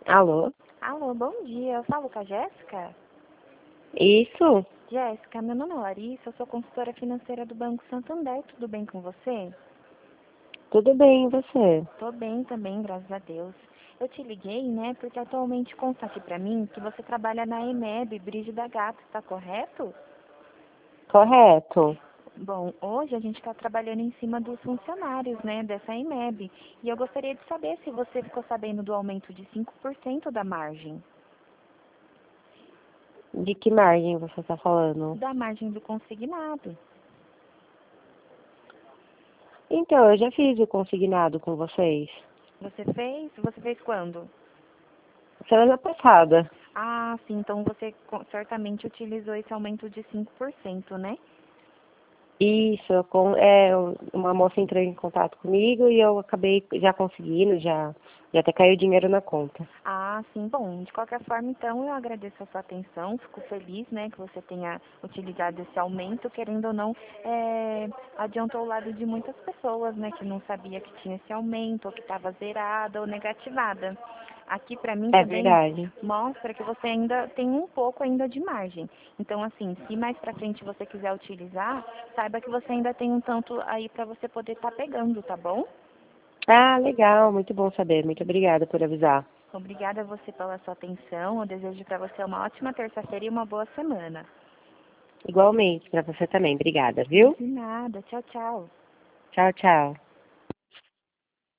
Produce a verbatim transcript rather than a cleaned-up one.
Alô? Alô, bom dia. Eu falo com a Jéssica? Isso? Jéssica, meu nome é Larissa, eu sou consultora financeira do Banco Santander. Tudo bem com você? Tudo bem, e você? Tô bem também, graças a Deus. Eu te liguei, né, porque atualmente consta aqui pra mim que você trabalha na EMEB, Brígida Gato, tá correto? Correto. Bom, hoje a gente está trabalhando em cima dos funcionários, né, dessa EMEB. E eu gostaria de saber se você ficou sabendo do aumento de cinco por cento da margem. De que margem você está falando? Da margem do consignado. Então, eu já fiz o consignado com vocês. Você fez? Você fez quando? Semana passada. Ah, sim, então você co- certamente utilizou esse aumento de cinco por cento, né? Isso, com, é, uma moça entrou em contato comigo e eu acabei já conseguindo, já, já até caiu dinheiro na conta. Ah, sim, bom, de qualquer forma, então, eu agradeço a sua atenção, fico feliz, né, que você tenha utilizado esse aumento, querendo ou não, é, adiantou o lado de muitas pessoas, né, que não sabia que tinha esse aumento, ou que estava zerada ou negativada. Aqui, para mim, É também verdade. mostra que você ainda tem um pouco ainda de margem. Então, assim, se mais para frente você quiser utilizar, saiba que você ainda tem um tanto aí para você poder estar pegando, tá bom? Ah, legal, muito bom saber. Muito obrigada por avisar. Obrigada a você pela sua atenção. Eu desejo para você uma ótima terça-feira e uma boa semana. Igualmente, para você também. Obrigada, viu? De nada. Tchau, tchau. Tchau, tchau.